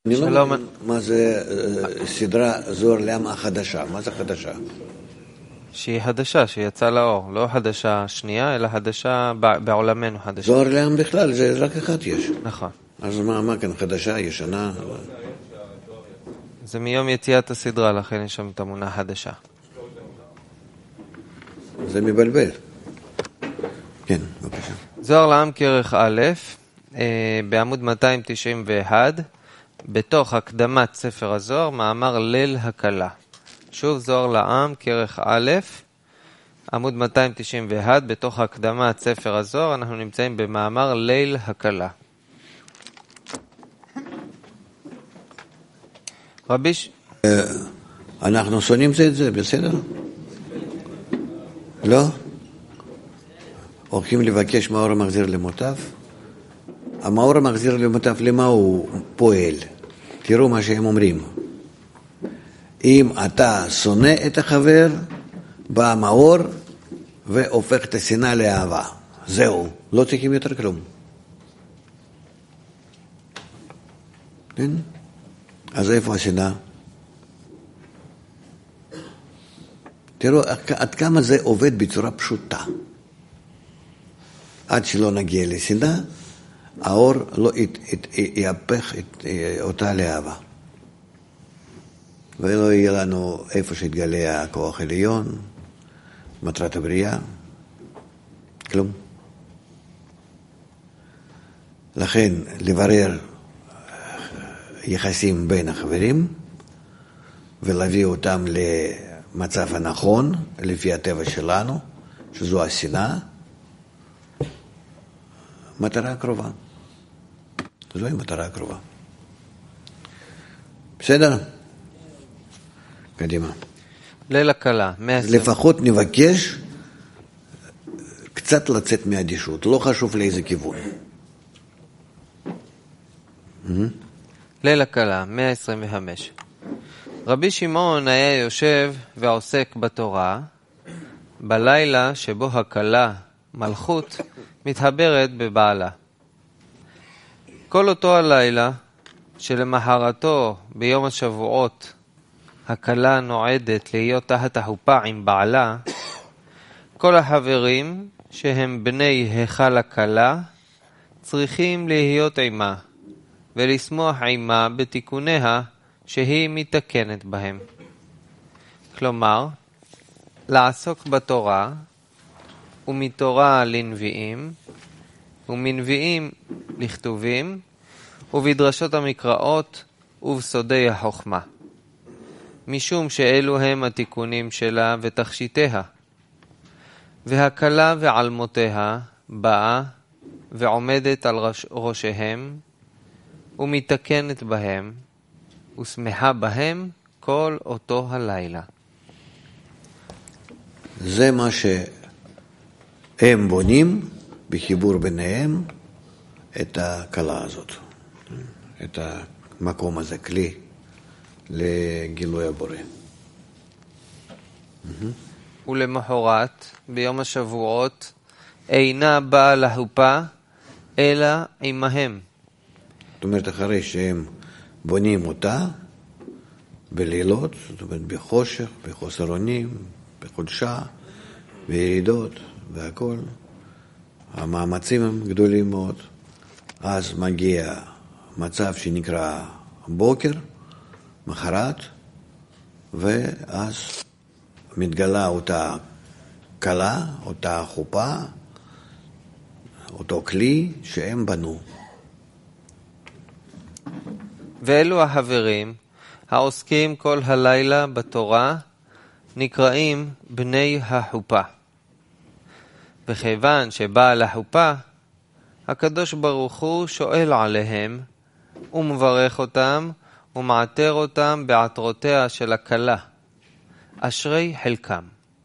אני לא מבין מה זה סדרה זוהר לעם החדשה. מה זה חדשה? שהיא חדשה, שיצאה לאור. לא חדשה שנייה, אלא חדשה בעולמנו חדשה. זוהר לעם בכלל, זה רק אחד יש. נכון. אז מה כאן, חדשה, ישנה? זה מיום יציאת הסדרה, לכן יש שם את המונח חדשה. זה מבלבל. כן, בבקשה. זוהר לעם כרך א', בעמוד 291, בתוך הקדמת ספר הזוהר, מאמר ליל הקלה. שוב זוהר לעם כרך א', עמוד 291, בתוך הקדמת ספר הזוהר, אנחנו נמצאים במאמר ליל הקלה. אנחנו שונאים את זה, בסדר? לא? הולכים לבקש מאור המחזיר למוטב? המאור המחזיר למוטב, למה הוא פועל? תראו מה שהם אומרים. אם אתה שונא את החבר, בא המאור והופך את השנאה לאהבה. זהו, לא צריכים יותר כלום. כן? אז איפה השנאה? תראו עד כמה זה עובד בצורה פשוטה. עד שלא נגיע לשנאה, האור לא יהפך אותה לאהבה. ולא יהיה לנו איפה שהתגלה הכוח העליון, מטרת הבריאה, כלום. לכן לברר יחסים בין החברים ולהביא אותם למצב הנכון, לפי הטבע שלנו, שזו השנאה, מטרה קרובה. זוהי מטרה קרובה. בסדר? קדימה. ליל הקלה. לפחות נבקש קצת לצאת מהאדישות, לא חשוב לאיזה כיוון. ליל הקלה, 125. רבי שמעון היה יושב ועוסק בתורה, בלילה שבו הקלה, מלכות, מתחברת בבעלה. כל אותו הלילה, שלמחרתו ביום השבועות, הקלה נועדת להיות תחת החופה עם בעלה, כל החברים שהם בני היכל הקלה צריכים להיות עימה ולשמוח עימה בתיקוניה שהיא מתקנת בהם. כלומר, לעסוק בתורה ומתורה לנביאים ומנביאים לכתובים ובדרשות המקראות ובסודי החוכמה. משום שאלו הם התיקונים שלה ותכשיטיה. והקלה ועלמותיה באה ועומדת על ראשיהם ומתקנת בהם ושמחה בהם כל אותו הלילה. זה מה שהם בונים בחיבור ביניהם את הקלה הזאת, את המקום הזה, כלי לגילוי הבורא. ולמחרת, ביום השבועות, אינה באה לחופה, אלא עמהם. זאת אומרת, אחרי שהם בונים אותה, בלילות, זאת אומרת, בחושך, בחוסר אונים, בחולשה, בירידות והכל, המאמצים הם גדולים מאוד. אז מגיע מצב שנקרא בוקר, מחרת, ואז מתגלה אותה קלה, אותה חופה, אותו כלי שהם בנו. ואלו החברים העוסקים כל הלילה בתורה נקראים בני החופה. וכיוון שבעל החופה, הקדוש ברוך הוא שואל עליהם ומברך אותם ומעטר אותם בעטרותיה של הקלה. אשרי חלקם.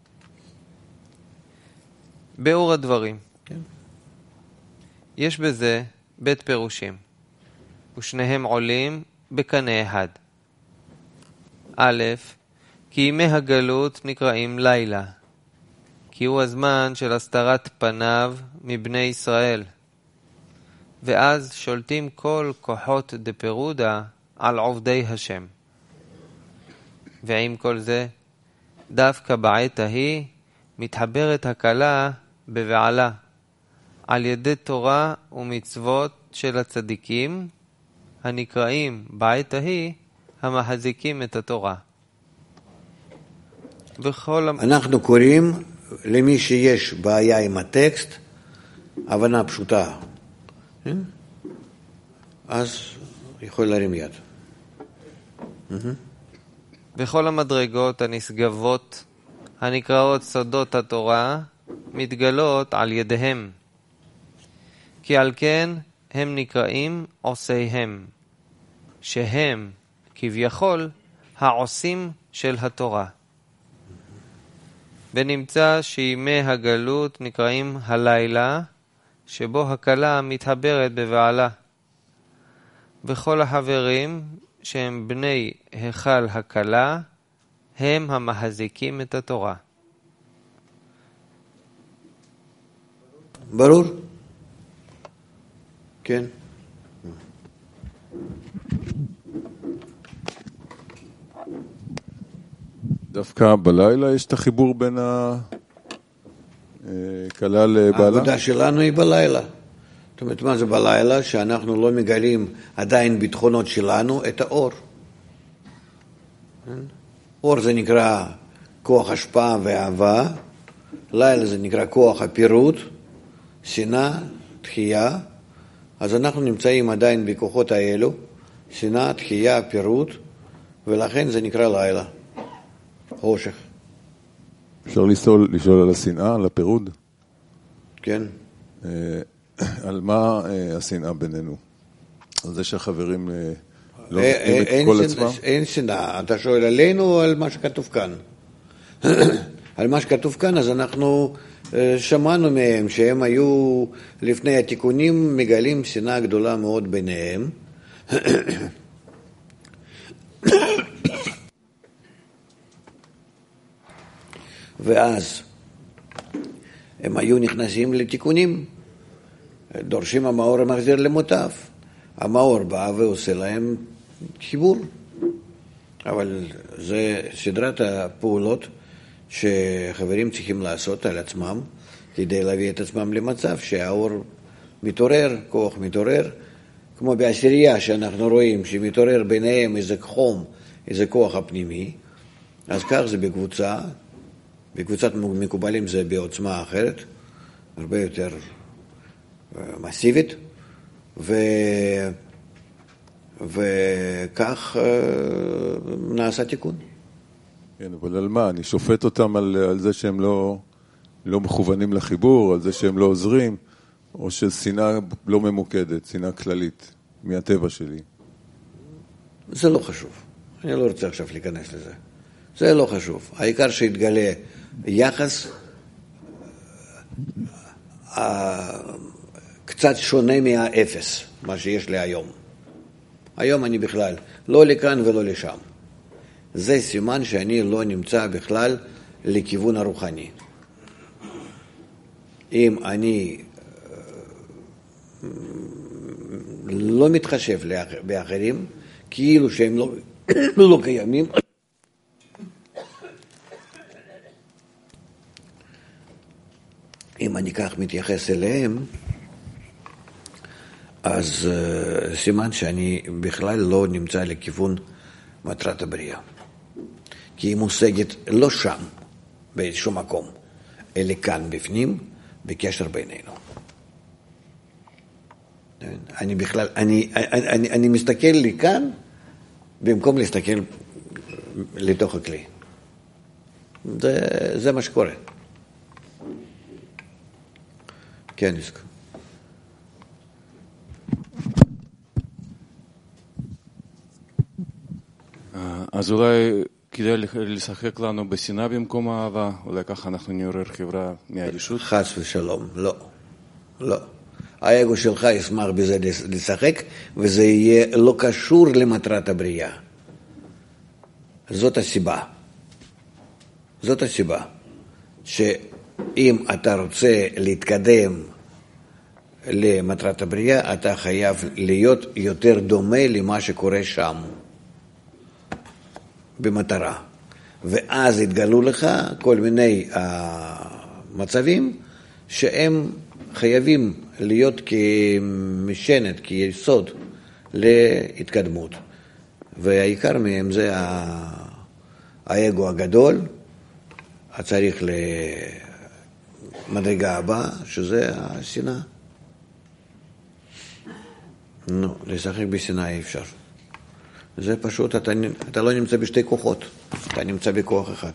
ביאור הדברים. יש בזה בית פירושים, ושניהם עולים בקנה אחד. א', כי ימי הגלות נקראים לילה, כי הוא הזמן של הסתרת פניו מבני ישראל, ואז שולטים כל כוחות דפירודה על עובדי השם. ועם כל זה, דווקא בעת ההיא מתחברת הקלה בבעלה, על ידי תורה ומצוות של הצדיקים, הנקראים בעת ההיא המחזיקים את התורה. אנחנו קוראים למי שיש בעיה עם הטקסט, הבנה פשוטה, אז יכול להרים יד. בכל המדרגות הנשגבות הנקראות סודות התורה מתגלות על ידיהם, כי על כן הם נקראים עושיהם, שהם כביכול העושים של התורה. ונמצא שימי הגלות נקראים הלילה, שבו הקלה מתחברת בבעלה. וכל החברים שהם בני היכל הקלה, הם המחזיקים את התורה. ברור? כן. דווקא בלילה יש את החיבור בין הקלה לבעלה? העבודה שלנו היא בלילה. זאת אומרת, מה זה בלילה? שאנחנו לא מגלים עדיין ביטחונות שלנו את האור. אור זה נקרא כוח השפעה ואהבה, לילה זה נקרא כוח הפירוט, שנאה, תחייה. אז אנחנו נמצאים עדיין בכוחות האלו, שנאה, תחייה, פירוט, ולכן זה נקרא לילה. חושך. אפשר לשאול על השנאה, על הפירוד? כן. על מה השנאה בינינו? על זה שהחברים לא נותנים את כל עצמם? אין שנאה. אתה שואל עלינו או על מה שכתוב כאן? על מה שכתוב כאן, אז אנחנו שמענו מהם שהם היו לפני התיקונים מגלים שנאה גדולה מאוד ביניהם. ואז הם היו נכנסים לתיקונים, דורשים המאור המחזיר למוטב. המאור בא ועושה להם חיבור. אבל זה סדרת הפעולות שחברים צריכים לעשות על עצמם, כדי להביא את עצמם למצב שהאור מתעורר, כוח מתעורר, כמו בעשירייה שאנחנו רואים שמתעורר ביניהם איזה חום, איזה כוח הפנימי, אז כך זה בקבוצה. בקבוצת מקובלים זה בעוצמה אחרת, הרבה יותר מסיבית, וכך נעשה תיקון. כן, אבל על מה? אני שופט אותם על זה שהם לא מכוונים לחיבור, על זה שהם לא עוזרים, או ששנאה לא ממוקדת, שנאה כללית, מהטבע שלי. זה לא חשוב. אני לא רוצה עכשיו להיכנס לזה. זה לא חשוב. העיקר שהתגלה יחס קצת שונה מהאפס, מה שיש לי היום. היום אני בכלל לא לכאן ולא לשם. זה סימן שאני לא נמצא בכלל לכיוון הרוחני. אם אני לא מתחשב באחרים, כאילו שהם לא קיימים, אם אני כך מתייחס אליהם, אז סימן שאני בכלל לא נמצא לכיוון מטרת הבריאה. כי היא מושגת לא שם, באיזשהו מקום, אלא כאן בפנים, בקשר בינינו. אני בכלל, אני מסתכל לי כאן, במקום להסתכל לתוך הכלי. זה מה שקורה. כן, ניסק. אז אולי כדאי לשחק לנו בשנאה במקום האהבה, אולי ככה אנחנו נעורר חברה מהאדישות. חס ושלום, לא. לא. האגו שלך ישמח בזה לשחק, וזה יהיה לא קשור למטרת הבריאה. זאת הסיבה. זאת הסיבה. שאם אתה רוצה להתקדם למטרת הבריאה, אתה חייב להיות יותר דומה למה שקורה שם, במטרה. ואז התגלו לך כל מיני מצבים שהם חייבים להיות כמשענת, כיסוד להתקדמות. והעיקר מהם זה האגו הגדול, הצריך למדרגה הבאה, שזה השנאה. לשחק בשנאה אי אפשר. זה פשוט, אתה לא נמצא בשתי כוחות, אתה נמצא בכוח אחד.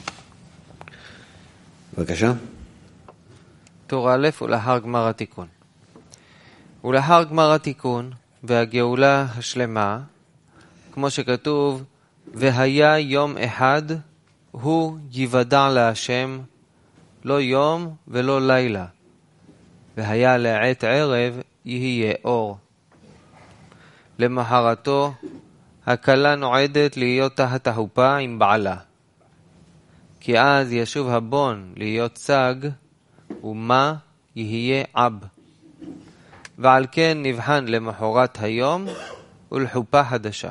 בבקשה. טור א' ולאחר גמר התיקון. ולאחר גמר התיקון והגאולה השלמה, כמו שכתוב, והיה יום אחד הוא יוודע להשם, לא יום ולא לילה, והיה לעת ערב יהיה אור. למחרתו הכלה נועדת להיות תחת החופה עם בעלה, כי אז ישוב הבון להיות סג, ומה יהיה אב. ועל כן נבחן למחרת היום ולחופה חדשה.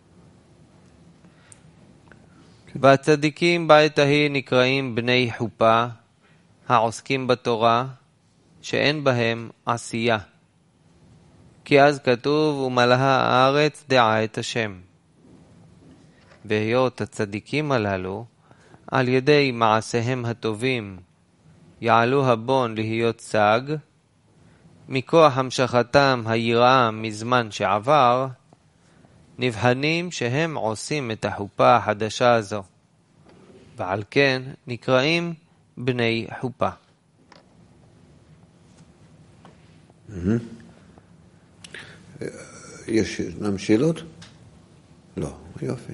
והצדיקים בעת ההיא נקראים בני חופה, העוסקים בתורה, שאין בהם עשייה. כי אז כתוב, ומלאה הארץ דעה את השם. והיות הצדיקים הללו, על ידי מעשיהם הטובים, יעלו הבון להיות סג, מכוח המשכתם היראה מזמן שעבר, נבחנים שהם עושים את החופה החדשה הזו, ועל כן נקראים בני חופה. יש שאלות? לא, יופי.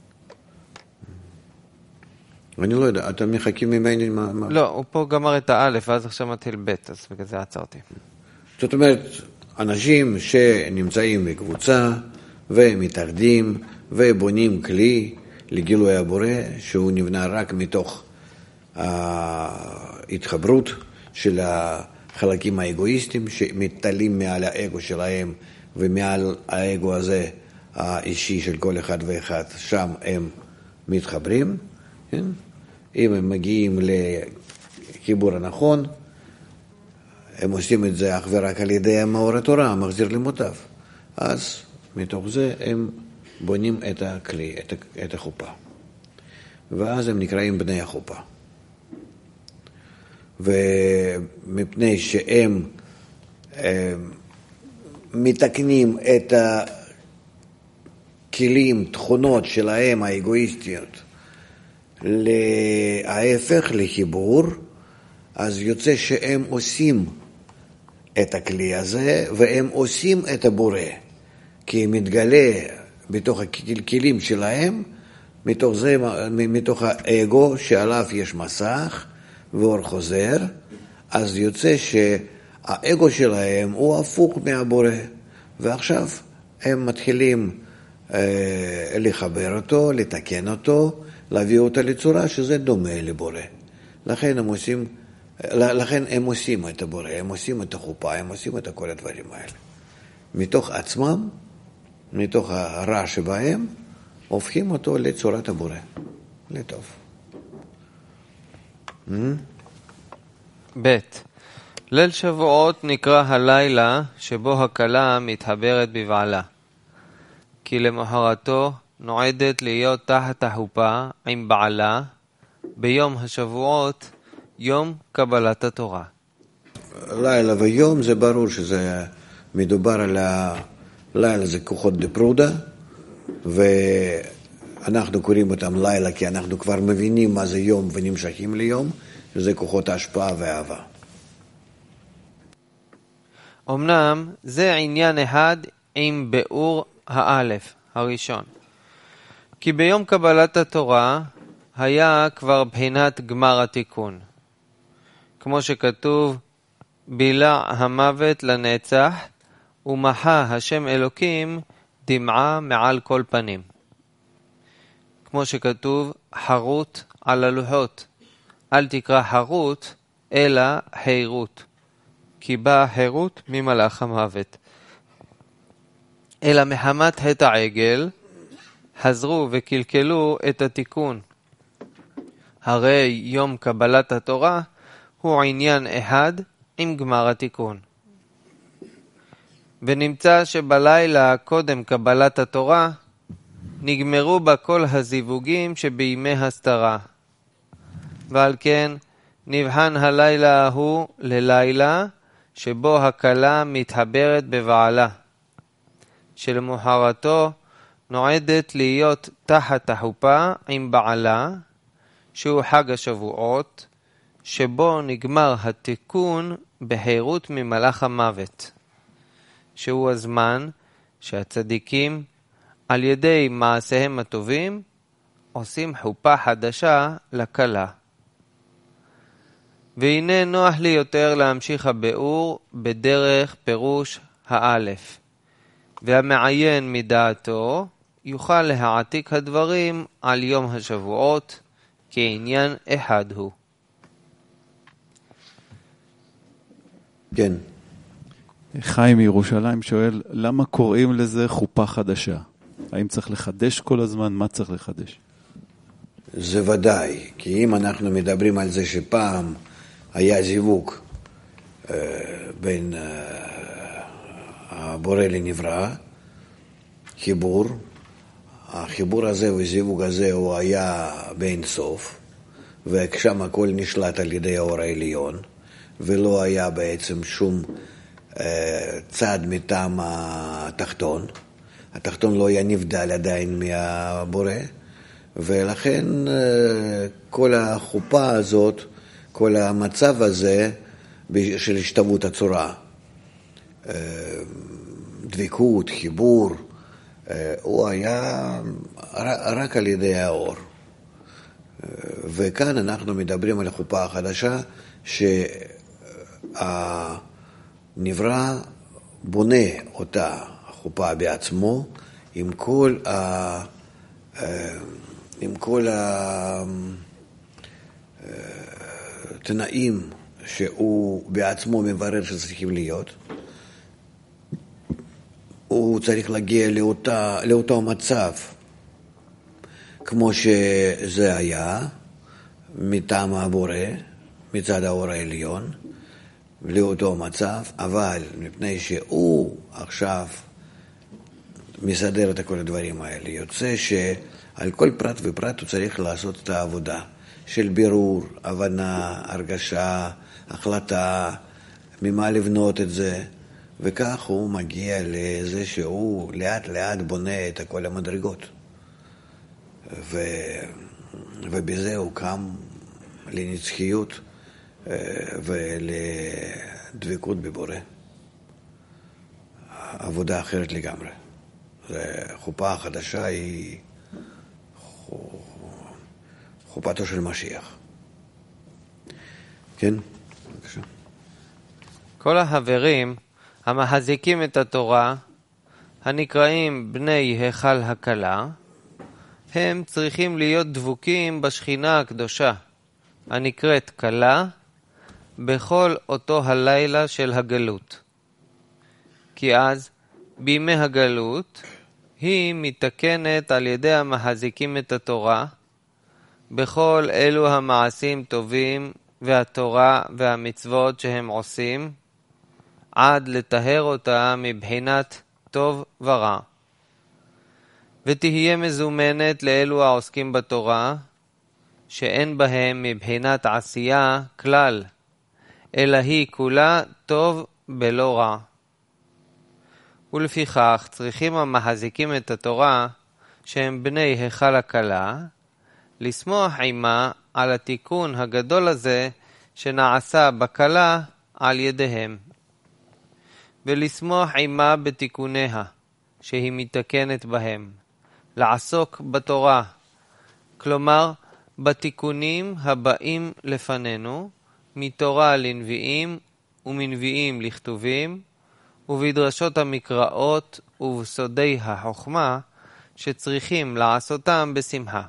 אני לא יודע, אתם מחכים ממני מה? לא, הוא פה גמר את האלף, ואז עכשיו מתחיל ב', אז בגלל זה עצרתי. זאת אומרת, אנשים שנמצאים בקבוצה ומתאחדים ובונים כלי לגילוי הבורא, שהוא נבנה רק מתוך ההתחברות של החלקים האגואיסטיים שמתעלים מעל האגו שלהם ומעל האגו הזה האישי של כל אחד ואחד, שם הם מתחברים, כן? אם הם מגיעים לחיבור הנכון, הם עושים את זה אך ורק על ידי מאור התורה, המחזיר למוטב. אז מתוך זה הם בונים את הכלי, את החופה. ואז הם נקראים בני החופה. ומפני שהם מתקנים את הכלים, תכונות שלהם האגואיסטיות, להפך לחיבור, אז יוצא שהם עושים את הכלי הזה, והם עושים את הבורא, כי מתגלה בתוך הכלים שלהם, מתוך זה, מתוך האגו שעליו יש מסך ואור חוזר, אז יוצא שהאגו שלהם הוא הפוך מהבורא, ועכשיו הם מתחילים לחבר אותו, לתקן אותו, להביא אותו לצורה שזה דומה לבורא. לכן הם עושים את הבורא, הם עושים את החופה, הם עושים את כל הדברים האלה. מתוך עצמם, מתוך הרע שבהם, הופכים אותו לצורת הבורא. לטוב. ב' ליל שבועות נקרא הלילה שבו הכלה מתחברת בבעלה. כי למחרתו נועדת להיות תחת החופה עם בעלה ביום השבועות, יום קבלת התורה. לילה ויום זה ברור שזה מדובר על הלילה, זה כוחות דפרודה, ואנחנו קוראים אותם לילה כי אנחנו כבר מבינים מה זה יום ונמשכים ליום, שזה כוחות ההשפעה והאהבה. אמנם זה עניין אחד עם ביאור האלף הראשון. כי ביום קבלת התורה היה כבר בחינת גמר התיקון. כמו שכתוב, בילה המוות לנצח, ומחה השם אלוקים דמעה מעל כל פנים. כמו שכתוב, חרוט על הלוחות. אל תקרא חרוט, אלא חירות. כי באה חירות ממלאך המוות. אלא מחמת חטא העגל, חזרו וקלקלו את התיקון. הרי יום קבלת התורה הוא עניין אחד עם גמר התיקון. ונמצא שבלילה קודם קבלת התורה נגמרו בה כל הזיווגים שבימי הסתרה. ועל כן נבחן הלילה ההוא ללילה שבו הכלה מתחברת בבעלה, שלמחרתו נועדת להיות תחת החופה עם בעלה, שהוא חג השבועות, שבו נגמר התיקון בחירות ממלאך המוות, שהוא הזמן שהצדיקים על ידי מעשיהם הטובים עושים חופה חדשה לכלה. והנה נוח לי יותר להמשיך הביאור בדרך פירוש האלף, והמעיין מדעתו יוכל להעתיק הדברים על יום השבועות כעניין אחד הוא. כן. חיים מירושלים שואל, למה קוראים לזה חופה חדשה? האם צריך לחדש כל הזמן? מה צריך לחדש? זה ודאי, כי אם אנחנו מדברים על זה שפעם היה זיווג בין הבורא לנברא, חיבור, החיבור הזה והזיווג הזה הוא היה באין סוף, וכשם הכל נשלט על ידי האור העליון, ולא היה בעצם שום צד מטעם התחתון. התחתון לא היה נבדל עדיין מהבורא, ולכן כל החופה הזאת, כל המצב הזה של השתוות הצורה, דבקות, חיבור, הוא היה רק על ידי האור. וכאן אנחנו מדברים על החופה החדשה שהנברא בונה אותה, החופה בעצמו, עם כל התנאים שהוא בעצמו מברר שצריכים להיות. הוא צריך להגיע לאותו מצב כמו שזה היה מטעם הבורא, מצד האור העליון, לאותו מצב, אבל מפני שהוא עכשיו מסדר את כל הדברים האלה, יוצא שעל כל פרט ופרט הוא צריך לעשות את העבודה של בירור, הבנה, הרגשה, החלטה, ממה לבנות את זה, וכך הוא מגיע לזה שהוא לאט לאט בונה את כל המדרגות. ובזה הוא קם לנצחיות ולדבקות בבורא. עבודה אחרת לגמרי. החופה החדשה היא חופתו של משיח. כן? בבקשה. כל החברים המחזיקים את התורה, הנקראים בני היכל הכלה, הם צריכים להיות דבוקים בשכינה הקדושה, הנקראת כלה, בכל אותו הלילה של הגלות. כי אז, בימי הגלות, היא מתקנת על ידי המחזיקים את התורה, בכל אלו המעשים טובים והתורה והמצוות שהם עושים, עד לטהר אותה מבחינת טוב ורע. ותהיה מזומנת לאלו העוסקים בתורה, שאין בהם מבחינת עשייה כלל, אלא היא כולה טוב בלא רע. ולפיכך צריכים המחזיקים את התורה, שהם בני היכל הכלה, לשמוח עמה על התיקון הגדול הזה שנעשה בכלה על ידיהם. ולשמוח עמה בתיקוניה, שהיא מתקנת בהם. לעסוק בתורה, כלומר בתיקונים הבאים לפנינו, מתורה לנביאים ומנביאים לכתובים, ובדרשות המקראות ובסודי החוכמה, שצריכים לעשותם בשמחה.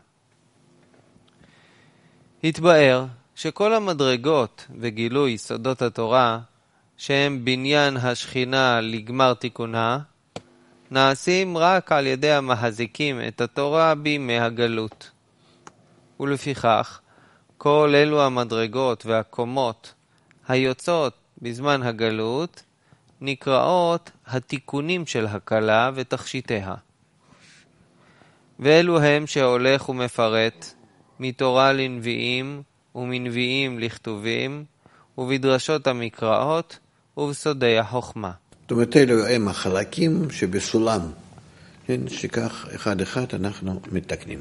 התבאר שכל המדרגות וגילוי סודות התורה, שהם בניין השכינה לגמר תיקונה, נעשים רק על ידי המחזיקים את התורה בימי הגלות. ולפיכך, כל אלו המדרגות והקומות היוצאות בזמן הגלות נקראות התיקונים של הקלה ותכשיטיה. ואלו הם שהולך ומפרט מתורה לנביאים ומנביאים לכתובים ובדרשות המקראות ובסודי החוכמה. זאת אומרת, אלו הם החלקים שבסולם, כן, שכך אחד אחד אנחנו מתקנים.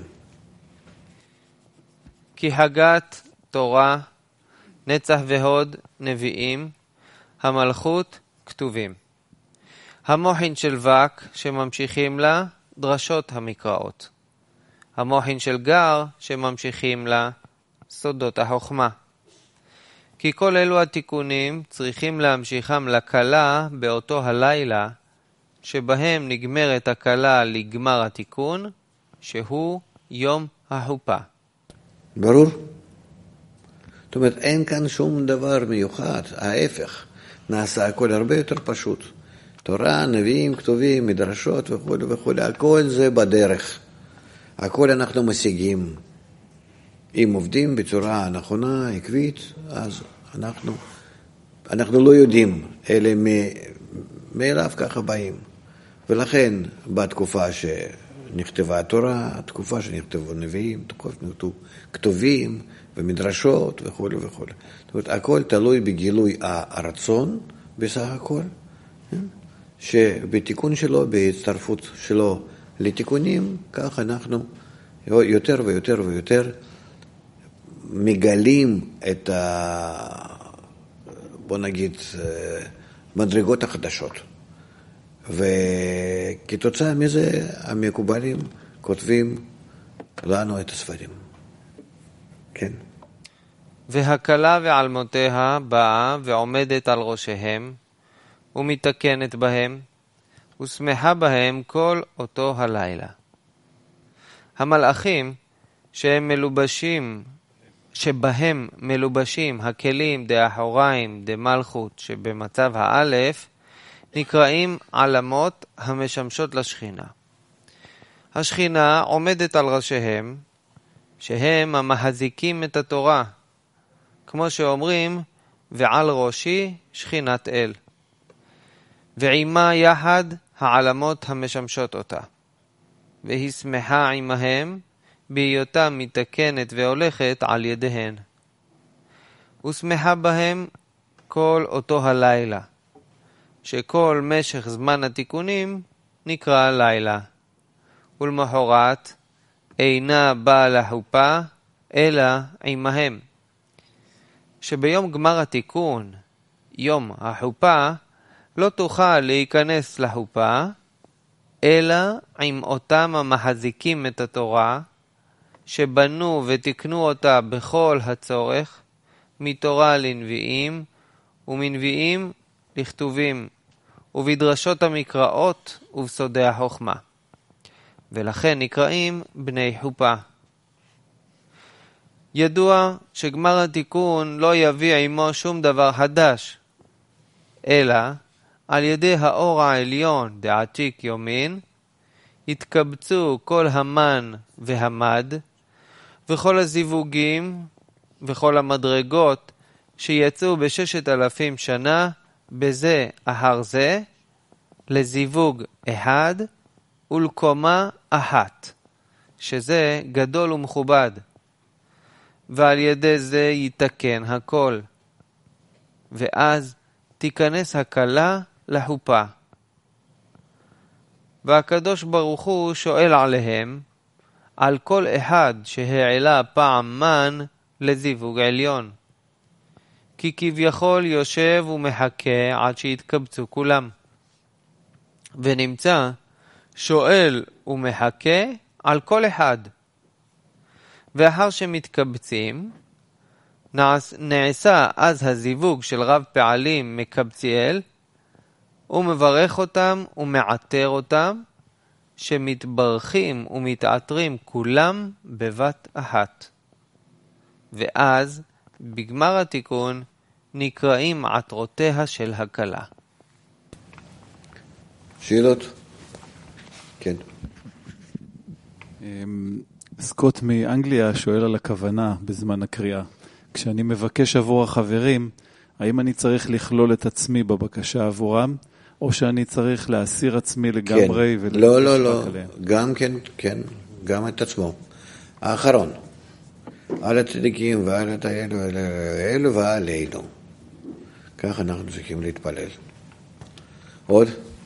כי הגת תורה, נצח והוד נביאים, המלכות כתובים. המוחין של וק שממשיכים לה דרשות המקראות. המוחין של גר שממשיכים לה סודות החוכמה. כי כל אלו התיקונים צריכים להמשיכם לקלה באותו הלילה, שבהם נגמרת הקלה לגמר התיקון, שהוא יום החופה. ברור? זאת אומרת, אין כאן שום דבר מיוחד, ההפך, נעשה הכל הרבה יותר פשוט. תורה, נביאים, כתובים, מדרשות וכו' וכו', הכל זה בדרך. הכל אנחנו משיגים. אם עובדים בצורה נכונה, עקבית, אז אנחנו לא יודעים, אלה מאליו ככה באים. ולכן, בתקופה שנכתבה התורה, התקופה שנכתבו נביאים, תקופה שנכתבו כתובים ומדרשות וכו' וכו'. זאת אומרת, הכל תלוי בגילוי הרצון בסך הכל, שבתיקון שלו, בהצטרפות שלו לתיקונים, כך אנחנו יותר ויותר ויותר מגלים את בוא נגיד, מדרגות החדשות. וכתוצאה מזה המקובלים כותבים לנו את הספרים. כן. והקלה ועלמותיה באה ועומדת על ראשיהם, ומתקנת בהם, ושמחה בהם כל אותו הלילה. המלאכים שבהם מלובשים הכלים דאחוריים דמלכות שבמצב האלף, נקראים עלמות המשמשות לשכינה. השכינה עומדת על ראשיהם, שהם המחזיקים את התורה, כמו שאומרים, ועל ראשי שכינת אל. ועימה יחד העלמות המשמשות אותה. והיא שמחה עמהם, בהיותה מתקנת והולכת על ידיהן. ושמחה בהם כל אותו הלילה, שכל משך זמן התיקונים נקרא לילה. ולמחרת אינה באה לחופה, אלא עמהם. שביום גמר התיקון, יום החופה, לא תוכל להיכנס לחופה, אלא עם אותם המחזיקים את התורה, שבנו ותקנו אותה בכל הצורך, מתורה לנביאים ומנביאים לכתובים, ובדרשות המקראות ובסודי החוכמה. ולכן נקראים בני חופה. ידוע שגמר התיקון לא יביא עמו שום דבר חדש, אלא על ידי האור העליון דעתיק יומין, התקבצו כל המן והמד, וכל הזיווגים וכל המדרגות שיצאו ב6,000 שנה, בזה אחר זה, לזיווג אחד ולקומה אחת, שזה גדול ומכובד. ועל ידי זה יתקן הכל. ואז תיכנס הקלה לחופה. והקדוש ברוך הוא שואל עליהם, על כל אחד שהעלה פעם מן לזיווג עליון. כי כביכול יושב ומחכה עד שיתקבצו כולם. ונמצא שואל ומחכה על כל אחד. ואחר שמתקבצים, נעשה אז הזיווג של רב פעלים מקבציאל, ומברך אותם ומעטר אותם, שמתברכים ומתעטרים כולם בבת אחת. ואז, בגמר התיקון, נקראים עטרותיה של הכלה. שאלות? כן. סקוט מאנגליה שואל על הכוונה בזמן הקריאה. כשאני מבקש עבור החברים, האם אני צריך לכלול את עצמי בבקשה עבורם, או שאני צריך להסיר עצמי לגמרי? כן. לא. גם כן, גם את עצמו. האחרון. על הצדיקים ועל האלו ועלינו. כך אנחנו צריכים להתפלל. עוד?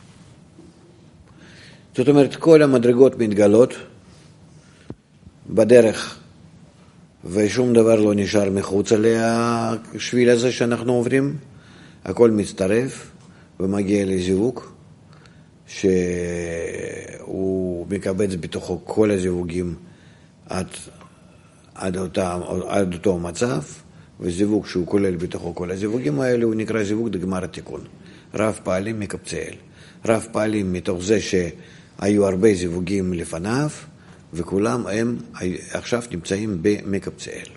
זאת אומרת, כל המדרגות מתגלות בדרך, ושום דבר לא נשאר מחוץ לשביל הזה שאנחנו עוברים. הכל מצטרף ומגיע לזיווג, שהוא מקבץ בתוכו כל הזיווגים עד אותו מצב, וזיווג שהוא כולל בתוכו כל הזיווגים האלה, הוא נקרא זיווג דגמר התיקון. רב פעלים מקבצי אל. רב פעלים מתוך זה שהיו הרבה זיווגים לפניו, וכולם הם עכשיו נמצאים במקבצי אל.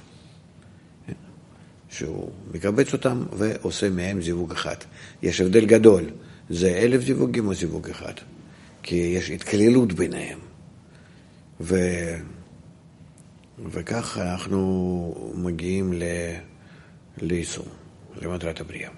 שהוא מקבץ אותם ועושה מהם זיווג אחד. יש הבדל גדול, זה 1,000 זיווגים או זיווג אחד, כי יש התכלילות ביניהם. וכך אנחנו מגיעים ליישום, למטרת הבריאה.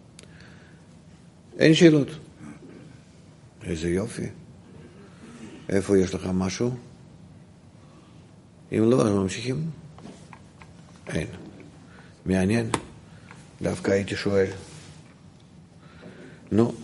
אין שאלות. איזה יופי. איפה יש לך משהו? אם לא, אז ממשיכים? אין. מעניין. דווקא הייתי שואל. נו,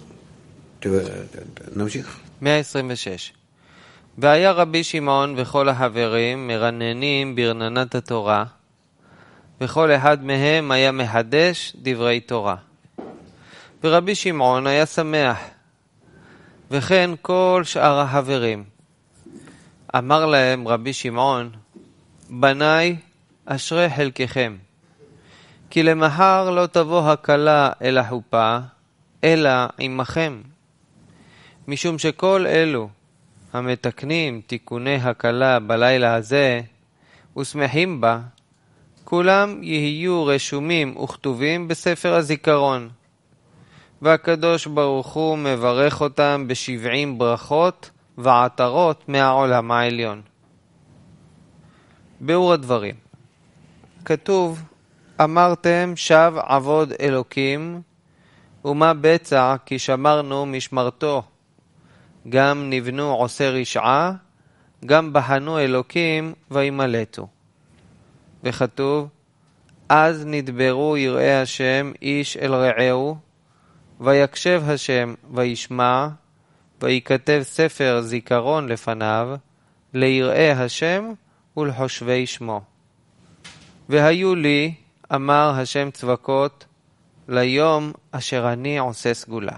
נמשיך. 126. והיה רבי שמעון וכל החברים מרננים ברננת התורה, וכל אחד מהם היה מחדש דברי תורה. ורבי שמעון היה שמח, וכן כל שאר החברים. אמר להם רבי שמעון, בניי, אשרי חלקכם, כי למחר לא תבוא הכלה אל החופה, אלא עמכם. משום שכל אלו המתקנים תיקוני הכלה בלילה הזה, ושמחים בה, כולם יהיו רשומים וכתובים בספר הזיכרון. והקדוש ברוך הוא מברך אותם ב70 ברכות ועטרות מהעולם העליון. ביאור הדברים. כתוב, אמרתם שב עבוד אלוקים, ומה בצע כי שמרנו משמרתו. גם נבנו עושה רשעה, גם בחנו אלוקים וימלטו. וכתוב, אז נדברו יראי השם איש אל רעהו, ויקשב השם וישמע, ויקטב ספר זיכרון לפניו, ליראי השם ולחושבי שמו. והיו לי, אמר השם צבקות, ליום אשר אני עושה סגולה.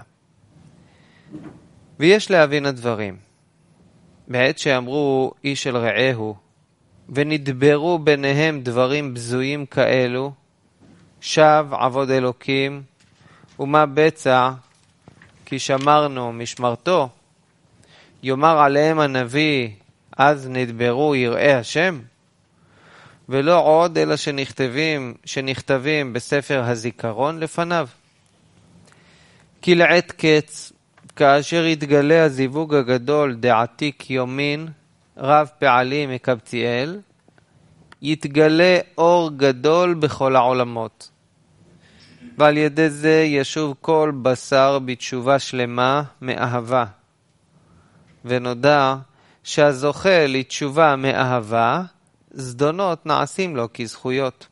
ויש להבין הדברים. בעת שאמרו איש אל רעהו, ונדברו ביניהם דברים בזויים כאלו, שב עבוד אלוקים, ומה בצע כי שמרנו משמרתו, יאמר עליהם הנביא, אז נדברו יראי השם, ולא עוד אלא שנכתבים בספר הזיכרון לפניו. כי לעת קץ, כאשר יתגלה הזיווג הגדול דעתיק יומין, רב פעלים מקבציאל, יתגלה אור גדול בכל העולמות. ועל ידי זה ישוב כל בשר בתשובה שלמה מאהבה. ונודע שהזוכה לתשובה מאהבה, זדונות נעשים לו כזכויות.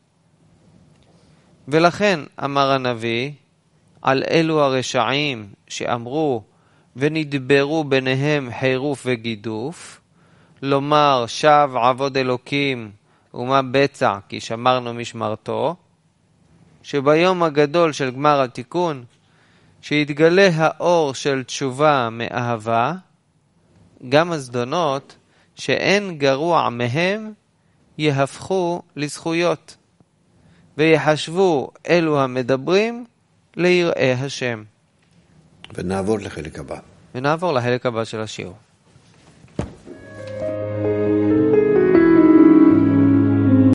ולכן אמר הנביא, על אלו הרשעים שאמרו ונדברו ביניהם חירוף וגידוף, לומר שב עבוד אלוקים ומה בצע כי שמרנו משמרתו, שביום הגדול של גמר התיקון, שיתגלה האור של תשובה מאהבה, גם הזדונות שאין גרוע מהם יהפכו לזכויות, ויחשבו אלו המדברים ליראי השם. ונעבור לחלק הבא. ונעבור לחלק הבא של השיעור.